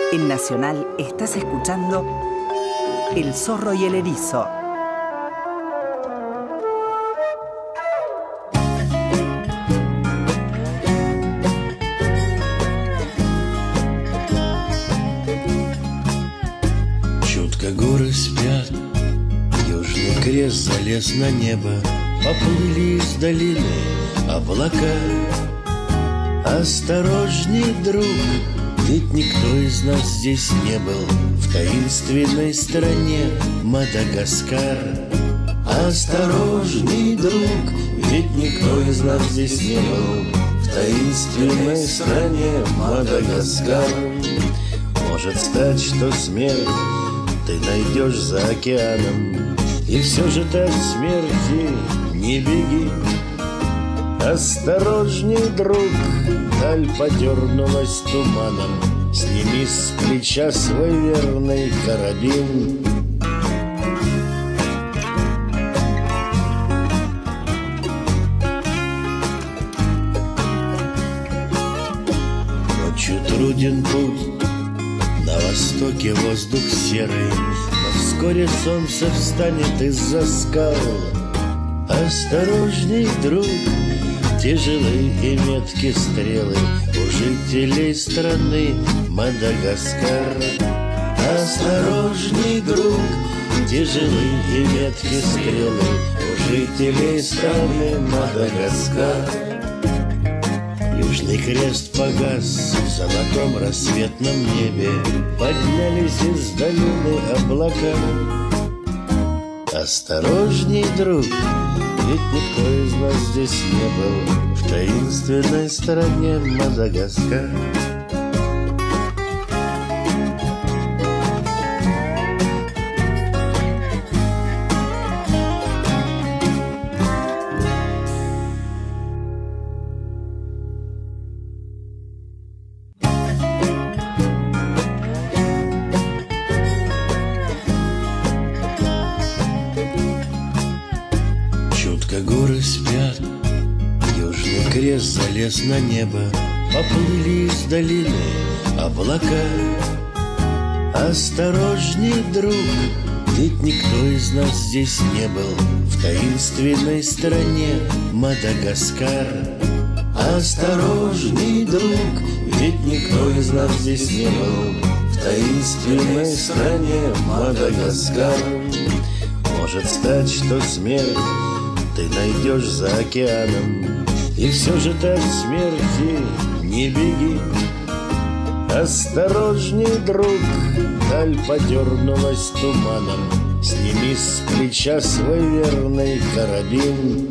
En Nacional estás escuchando El zorro y el erizo. Чутко горы спят, Южный Крест залез на небо, поплыли из долины облака. Осторожней, друг, ведь никто из нас здесь не был в таинственной стране Мадагаскар. Осторожней, друг, ведь никто из нас здесь не был в таинственной стране Мадагаскар. Может стать, что смерть ты найдешь за океаном, и все же ты от смерти не беги. Осторожней, друг, даль подернулась туманом, сними с плеча свой верный карабин. Ночью труден путь, на востоке воздух серый, но вскоре солнце встанет из-за скал. Осторожней, друг, тяжелые и меткие стрелы у жителей страны Мадагаскар. Осторожней, друг, тяжелые и меткие стрелы у жителей страны Мадагаскар. Южный Крест погас в золотом рассветном небе, поднялись из долины облака. Осторожней, друг, ведь никто из нас здесь не был в таинственной стране Мадагаскар. Горы спят, Южный Крест залез на небо, поплыли из долины облака. Осторожней, друг, ведь никто из нас здесь не был в таинственной стране Мадагаскар. Осторожней, друг, ведь никто из нас здесь не был в таинственной стране Мадагаскар. Может стать, что смерть ты найдешь за океаном, и все же ты от смерти не беги. Осторожней, друг, даль подернулась туманом, сними с плеча свой верный карабин.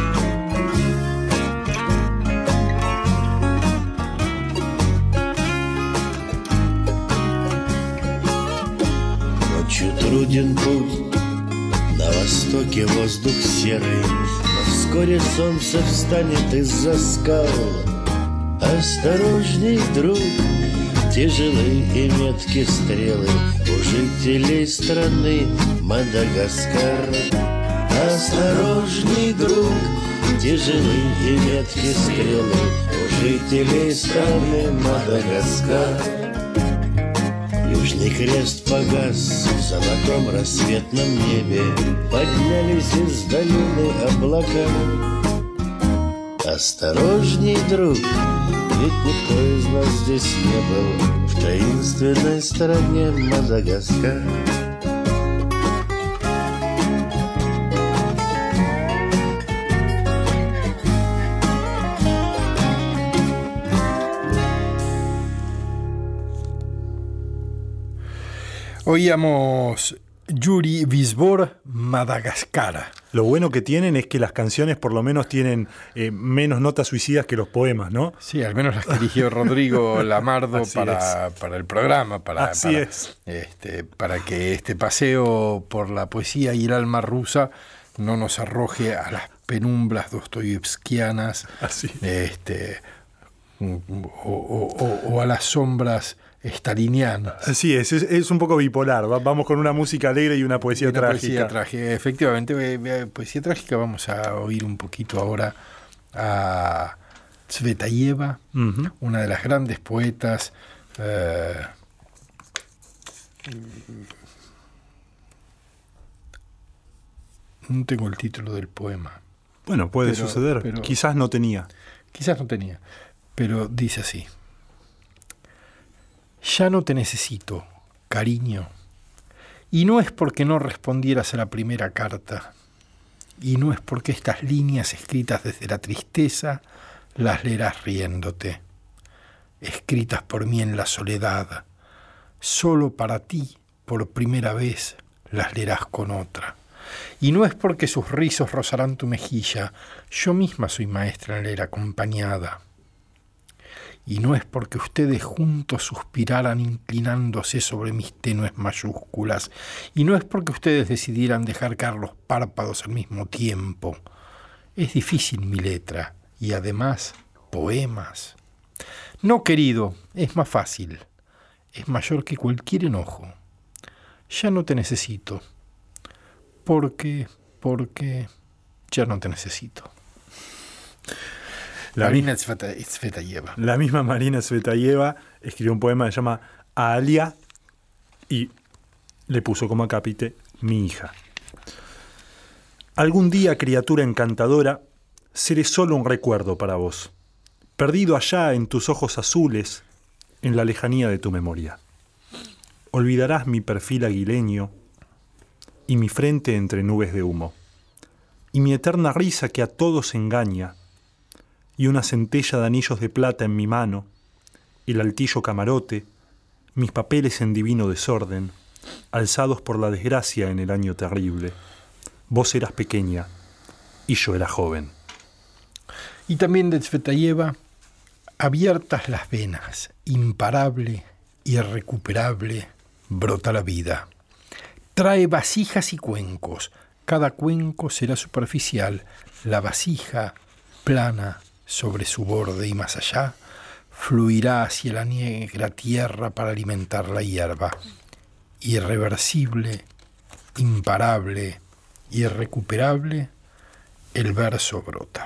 Ночью труден путь, на востоке воздух серый, но вскоре солнце встанет из-за скал. Осторожней, друг, тяжелые и меткие стрелы у жителей страны Мадагаскар. Осторожней, друг, тяжелые и меткие стрелы у жителей страны Мадагаскар. Южный Крест погас в золотом рассветном небе, поднялись из долины облака. Осторожней, друг, ведь никто из нас здесь не был в таинственной стране Мадагаскар. Oíamos Yuri Visbor, Madagascar. Lo bueno que tienen es que las canciones por lo menos tienen menos notas suicidas que los poemas, ¿no? Sí, al menos las que eligió Rodrigo Lamardo para el programa, para que este paseo por la poesía y el alma rusa no nos arroje a las penumbras dostoyevskianas o a las sombras stalinianas. Así es un poco bipolar. Vamos con una música alegre y una poesía trágica. Efectivamente, poesía trágica. Vamos a oír un poquito ahora a Tsvetaeva, una de las grandes poetas No tengo el título del poema. Bueno, puede suceder. Pero quizás no tenía. Quizás no tenía. Pero dice así. Ya no te necesito, cariño. Y no es porque no respondieras a la primera carta. Y no es porque estas líneas escritas desde la tristeza las leerás riéndote. Escritas por mí en la soledad. Solo para ti, por primera vez, las leerás con otra. Y no es porque sus rizos rozarán tu mejilla, yo misma soy maestra en leer acompañada. Y no es porque ustedes juntos suspiraran inclinándose sobre mis tenues mayúsculas, y no es porque ustedes decidieran dejar caer los párpados al mismo tiempo. Es difícil mi letra, y además, poemas. No, querido, es más fácil. Es mayor que cualquier enojo. Ya no te necesito. Porque ya no te necesito. Marina Tsvetaeva. La misma Marina Tsvetaeva escribió un poema que se llama Alia y le puso como acápite mi hija. Algún día, criatura encantadora, seré solo un recuerdo para vos, perdido allá en tus ojos azules, en la lejanía de tu memoria. Olvidarás mi perfil aguileño y mi frente entre nubes de humo, y mi eterna risa que a todos engaña, y una centella de anillos de plata en mi mano, el altillo camarote, mis papeles en divino desorden, alzados por la desgracia en el año terrible. Vos eras pequeña y yo era joven. Y también de Tsvetaeva, abiertas las venas, imparable, irrecuperable, brota la vida. Trae vasijas y cuencos, cada cuenco será superficial, la vasija, plana, sobre su borde y más allá, fluirá hacia la negra tierra para alimentar la hierba. Irreversible, imparable, irrecuperable, el verso brota.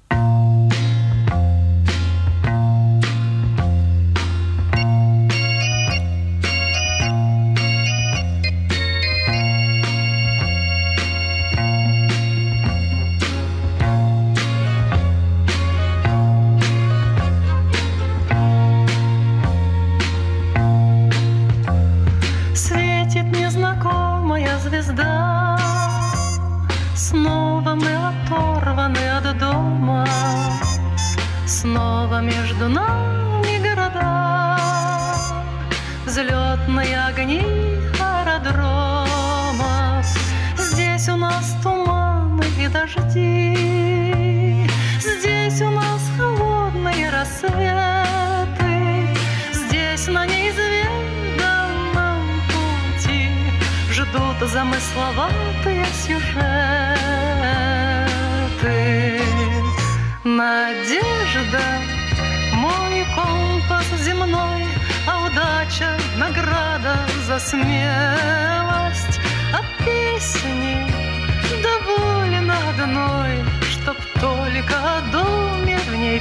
Снова мы оторваны от дома, снова между нами города, взлетные огни аэродромов. Здесь у нас туманы и дожди, здесь у нас холодные рассветы, здесь на неизведанном пути ждут замысловатые сюжеты. Надежда, мой компас земной, а удача — награда за смелость. А песни довольно одной, чтоб только о доме в ней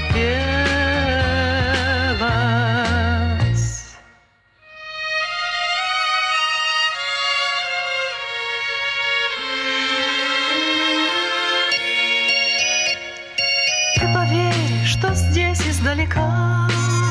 пелось. Ты поверь, что здесь издалека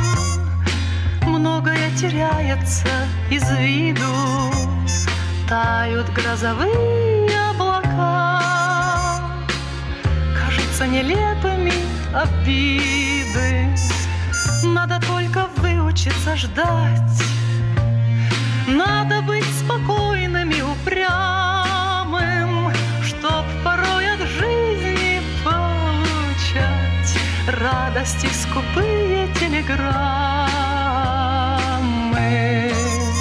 многое теряется из виду, тают грозовые облака, кажутся нелепыми обиды. Надо только выучиться ждать, надо быть спокойным и упрямым, чтоб порой от жизни получать радости скупые телеграммы.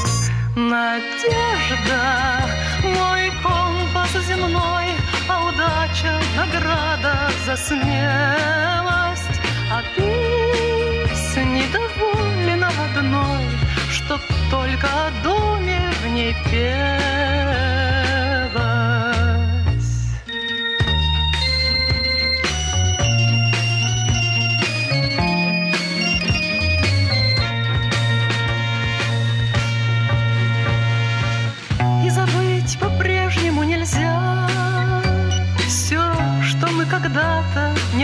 Надежда, мой компас земной, а удача — награда за смелость. А песни довольно одной, чтоб только о доме в ней пелось.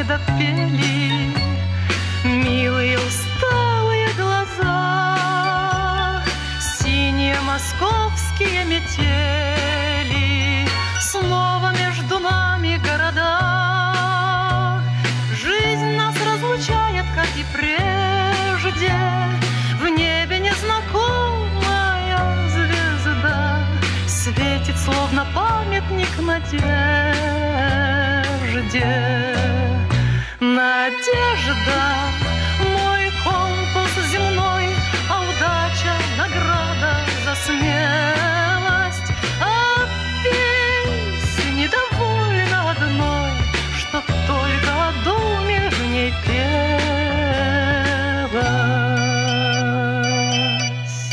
допели милые усталые глаза, синие московские метели, снова между нами города. Жизнь нас разлучает, как и прежде, в небе незнакомая звезда светит, словно памятник надежде. Надежда, мой компас земной, а удача — награда за смелость. А песни довольно одной, чтоб только о доме в ней пелось.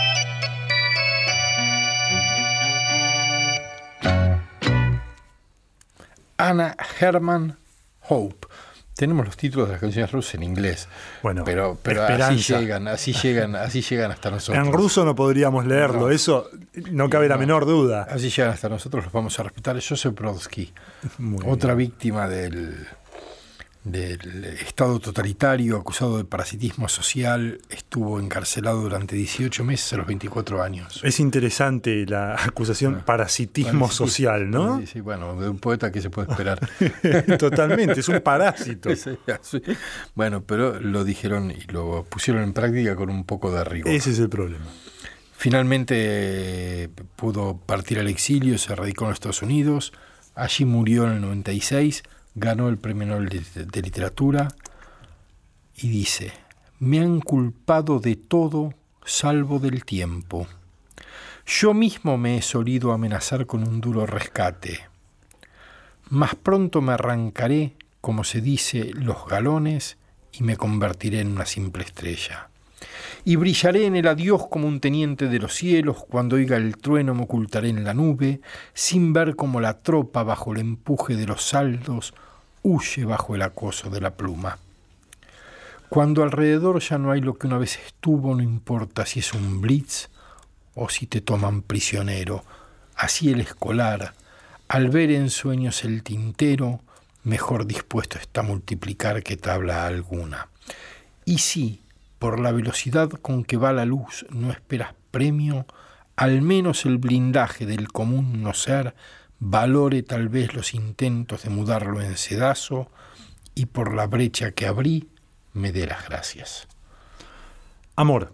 Anna Hermann Hope. Tenemos los títulos de las canciones rusas en inglés, bueno, pero así llegan hasta nosotros. En ruso no podríamos leerlo, no, eso no cabe la menor duda. Así llegan hasta nosotros, los vamos a respetar. Joseph Brodsky, otra víctima del Estado totalitario, acusado de parasitismo social, estuvo encarcelado durante 18 meses a los 24 años. Es interesante la acusación, parasitismo social, ¿no? Sí, bueno, de un poeta que se puede esperar. Totalmente, es un parásito. Sí. Bueno, pero lo dijeron y lo pusieron en práctica con un poco de rigor. Ese es el problema. Finalmente pudo partir al exilio, se radicó en Estados Unidos, allí murió en el 96, ganó el Premio Nobel de Literatura y dice: me han culpado de todo salvo del tiempo. Yo mismo me he solido amenazar con un duro rescate. Más pronto me arrancaré, como se dice, los galones y me convertiré en una simple estrella. Y brillaré en el adiós como un teniente de los cielos, cuando oiga el trueno me ocultaré en la nube, sin ver cómo la tropa bajo el empuje de los saldos huye bajo el acoso de la pluma. Cuando alrededor ya no hay lo que una vez estuvo, no importa si es un blitz o si te toman prisionero. Así el escolar, al ver en sueños el tintero, mejor dispuesto está a multiplicar que tabla alguna. Y si, por la velocidad con que va la luz, no esperas premio, al menos el blindaje del común no ser valore tal vez los intentos de mudarlo en sedazo, y por la brecha que abrí me dé las gracias. Amor,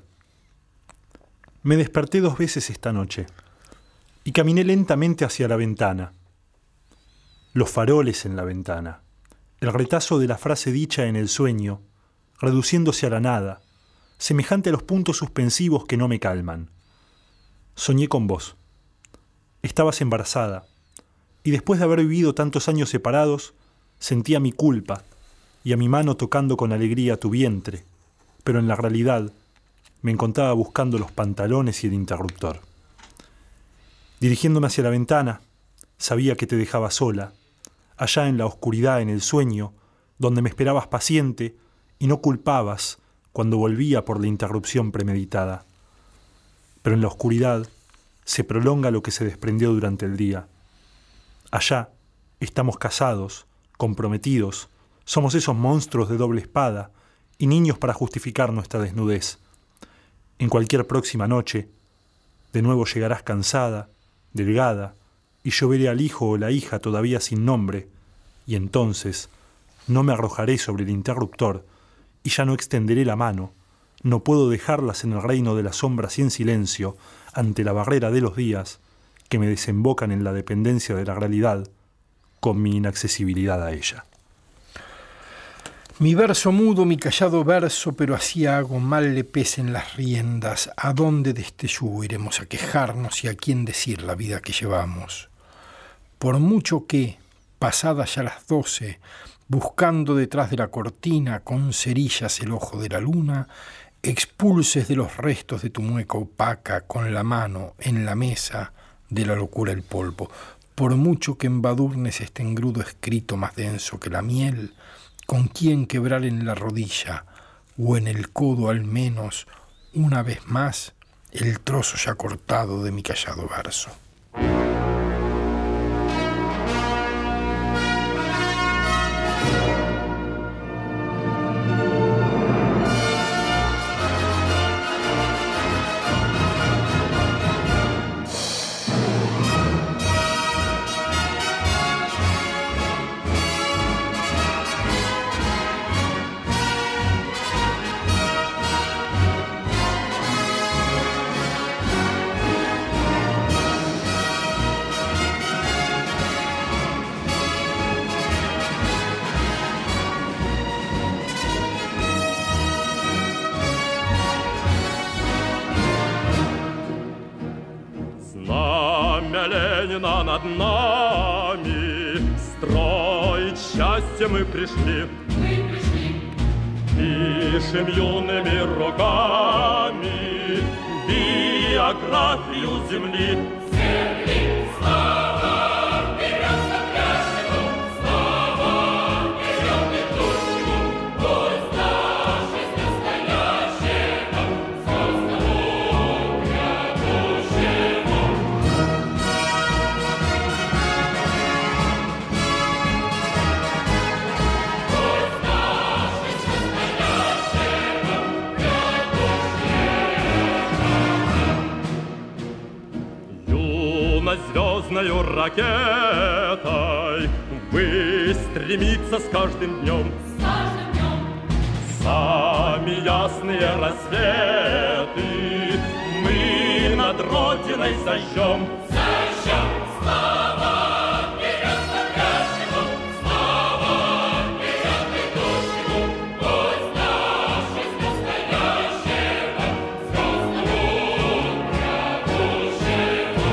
me desperté 2 veces esta noche y caminé lentamente hacia la ventana. Los faroles en la ventana, el retazo de la frase dicha en el sueño, reduciéndose a la nada, semejante a los puntos suspensivos que no me calman. Soñé con vos. Estabas embarazada, y después de haber vivido tantos años separados, sentía mi culpa y a mi mano tocando con alegría tu vientre, pero en la realidad me encontraba buscando los pantalones y el interruptor. Dirigiéndome hacia la ventana, sabía que te dejaba sola, allá en la oscuridad, en el sueño, donde me esperabas paciente y no culpabas cuando volvía por la interrupción premeditada. Pero en la oscuridad se prolonga lo que se desprendió durante el día. Allá estamos casados, comprometidos, somos esos monstruos de doble espada y niños para justificar nuestra desnudez. En cualquier próxima noche, de nuevo llegarás cansada, delgada, y yo veré al hijo o la hija todavía sin nombre, y entonces no me arrojaré sobre el interruptor y ya no extenderé la mano. No puedo dejarlas en el reino de las sombras y en silencio ante la barrera de los días que me desembocan en la dependencia de la realidad con mi inaccesibilidad a ella. Mi verso mudo, mi callado verso, pero así hago, mal le pesen las riendas. ¿A dónde de este yugo iremos a quejarnos y a quién decir la vida que llevamos? Por mucho que, pasadas ya las 12, buscando detrás de la cortina con cerillas el ojo de la luna, expulses de los restos de tu mueca opaca con la mano en la mesa de la locura el polvo. Por mucho que embadurnes este engrudo escrito más denso que la miel, con quien quebrar en la rodilla o en el codo al menos una vez más el trozo ya cortado de mi callado verso. Ленина над нами, строить счастье мы пришли. Пишем юными руками биографию земли. Слава вперед смотрящему, слава вперед идущему, пусть наша жизнь настоящая, звездному грядущему. Звездною ракетой вы стремиться с каждым днем. Сами ясные рассветы мы над Родиной зажжем. Зажжем слава вперед смотрящему, слава вперед идущему, пусть наша жизнь настоящего, звездному грядущему.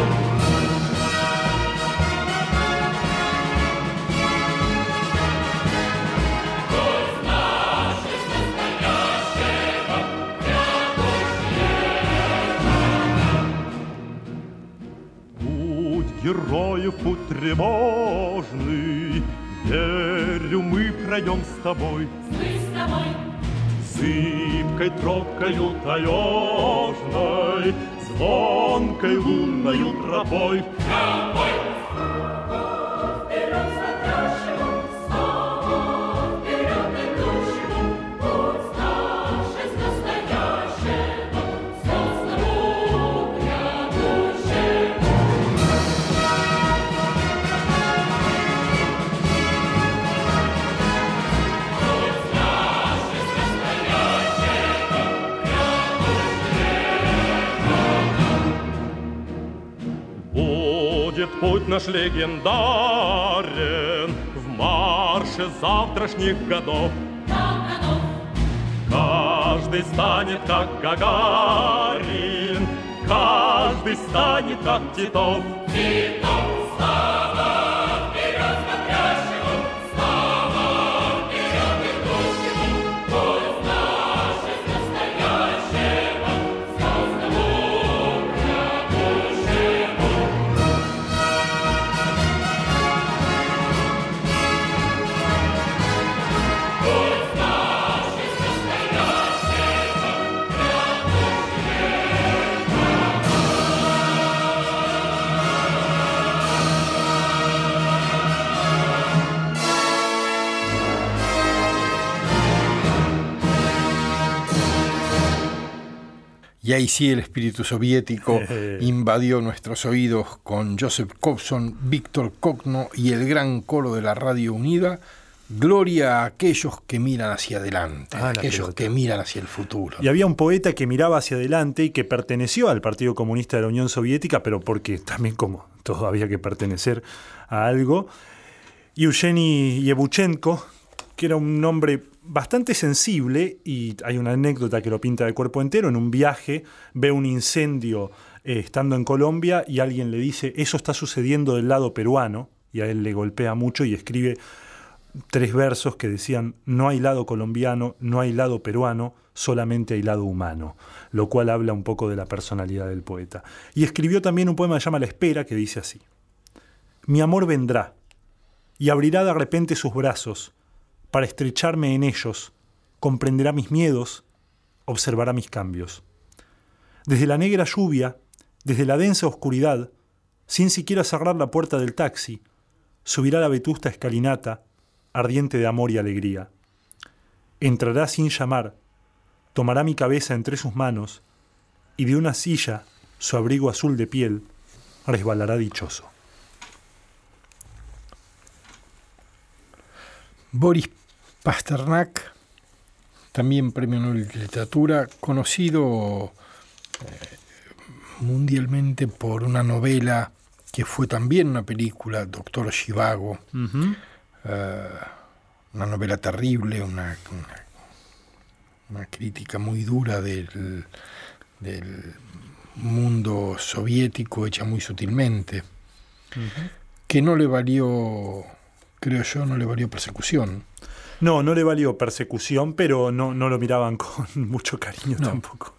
Героев путь тревожный, верю, мы пройдем с тобой. Мы с тобой. Зыбкой тропкою таежной, звонкой лунною тропой. Тропой. Вперед смотрящему, слава вперед идущему, пусть наша жизнь настоящего, звездному грядущему. Будет путь наш легендарен в марше завтрашних годов. Каждый станет как Гагарин, каждый станет как Титов. Титов, слава вперед смотрящему, слава вперед идущему, пусть наша жизнь настоящего, звездному грядущему. Пусть наша жизнь настоящего, Y ahí sí el espíritu soviético invadió nuestros oídos con Joseph Kobzon, Víctor Kokno y el gran coro de la Radio Unida. Gloria a aquellos que miran hacia adelante, aquellos que miran hacia el futuro. Y había un poeta que miraba hacia adelante y que perteneció al Partido Comunista de la Unión Soviética, pero porque también como todo había que pertenecer a algo. Eugeni Yevuchenko, que era un hombre bastante sensible, y hay una anécdota que lo pinta de cuerpo entero. En un viaje ve un incendio estando en Colombia y alguien le dice, eso está sucediendo del lado peruano, y a él le golpea mucho y escribe 3 versos que decían, no hay lado colombiano, no hay lado peruano, solamente hay lado humano, lo cual habla un poco de la personalidad del poeta. Y escribió también un poema que se llama La Espera, que dice así: mi amor vendrá y abrirá de repente sus brazos para estrecharme en ellos, comprenderá mis miedos, observará mis cambios. Desde la negra lluvia, desde la densa oscuridad, sin siquiera cerrar la puerta del taxi, subirá la vetusta escalinata, ardiente de amor y alegría. Entrará sin llamar, tomará mi cabeza entre sus manos y de una silla, su abrigo azul de piel, resbalará dichoso. Boris Pasternak, también premio Nobel de Literatura, conocido mundialmente por una novela que fue también una película, Doctor Zhivago, una novela terrible, una crítica muy dura del mundo soviético, hecha muy sutilmente. que no le valió, creo yo, no le valió persecución. No le valió persecución, pero no lo miraban con mucho cariño tampoco.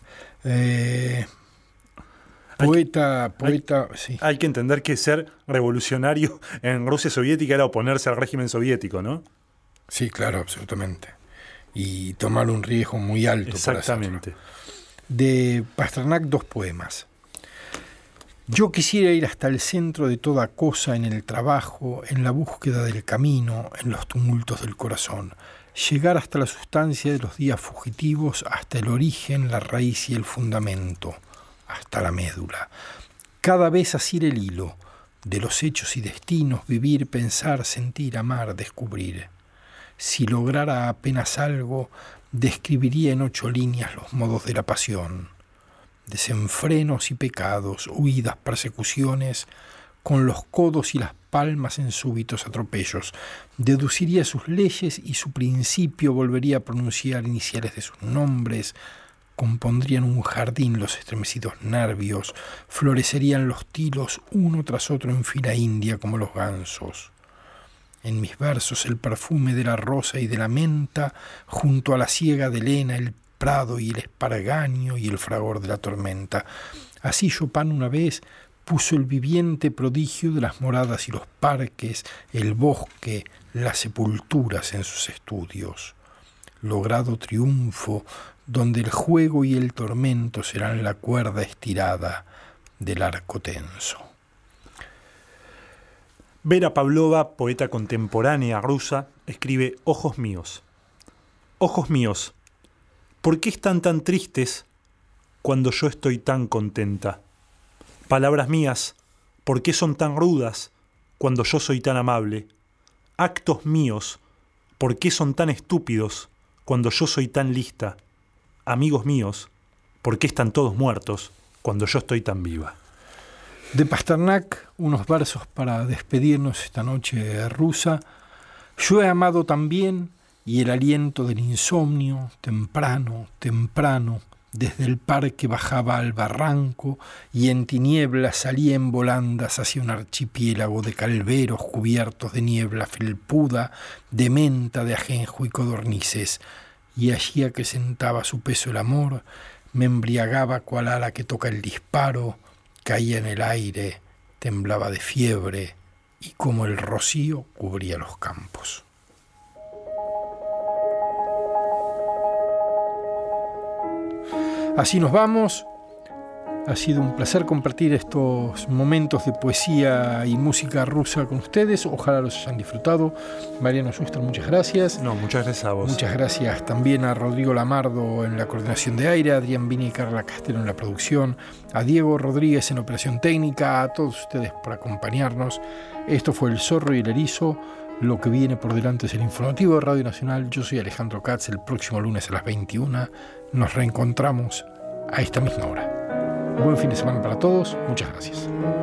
Poeta, sí. Hay que entender que ser revolucionario en Rusia soviética era oponerse al régimen soviético, ¿no? Sí, claro, absolutamente. Y tomar un riesgo muy alto. Exactamente. Para hacerlo. De Pasternak, 2 poemas. Yo quisiera ir hasta el centro de toda cosa, en el trabajo, en la búsqueda del camino, en los tumultos del corazón. Llegar hasta la sustancia de los días fugitivos, hasta el origen, la raíz y el fundamento, hasta la médula. Cada vez asir el hilo de los hechos y destinos, vivir, pensar, sentir, amar, descubrir. Si lograra apenas algo, describiría en 8 líneas los modos de la pasión. Desenfrenos y pecados, huidas, persecuciones, con los codos y las palmas en súbitos atropellos. Deduciría sus leyes y su principio, volvería a pronunciar iniciales de sus nombres, compondrían un jardín los estremecidos nervios, florecerían los tilos uno tras otro en fila india como los gansos. En mis versos el perfume de la rosa y de la menta, junto a la siega de lena, el prado y el esparganio y el fragor de la tormenta. Así Chopin una vez puso el viviente prodigio de las moradas y los parques, el bosque, las sepulturas en sus estudios. Logrado triunfo, donde el juego y el tormento serán la cuerda estirada del arco tenso. Vera Pavlova, poeta contemporánea rusa, escribe: Ojos míos. Ojos míos, ¿por qué están tan tristes cuando yo estoy tan contenta? Palabras mías, ¿por qué son tan rudas cuando yo soy tan amable? Actos míos, ¿por qué son tan estúpidos cuando yo soy tan lista? Amigos míos, ¿por qué están todos muertos cuando yo estoy tan viva? De Pasternak, unos versos para despedirnos esta noche rusa. Yo he amado también, y el aliento del insomnio, temprano, temprano, desde el parque bajaba al barranco, y en tinieblas salía en volandas hacia un archipiélago de calveros cubiertos de niebla felpuda, de menta, de ajenjo y codornices, y allí a que sentaba su peso el amor, me embriagaba cual ala que toca el disparo, caía en el aire, temblaba de fiebre, y como el rocío cubría los campos. Así nos vamos. Ha sido un placer compartir estos momentos de poesía y música rusa con ustedes. Ojalá los hayan disfrutado. Mariano Schuster, muchas gracias. No, muchas gracias a vos. Muchas gracias también a Rodrigo Lamardo en la coordinación de aire, a Adrián Vini y Carla Castelo en la producción, a Diego Rodríguez en operación técnica, a todos ustedes por acompañarnos. Esto fue El Zorro y el Erizo. Lo que viene por delante es el informativo de Radio Nacional. Yo soy Alejandro Katz. El próximo lunes a las 21 nos reencontramos a esta misma hora. Buen fin de semana para todos. Muchas gracias.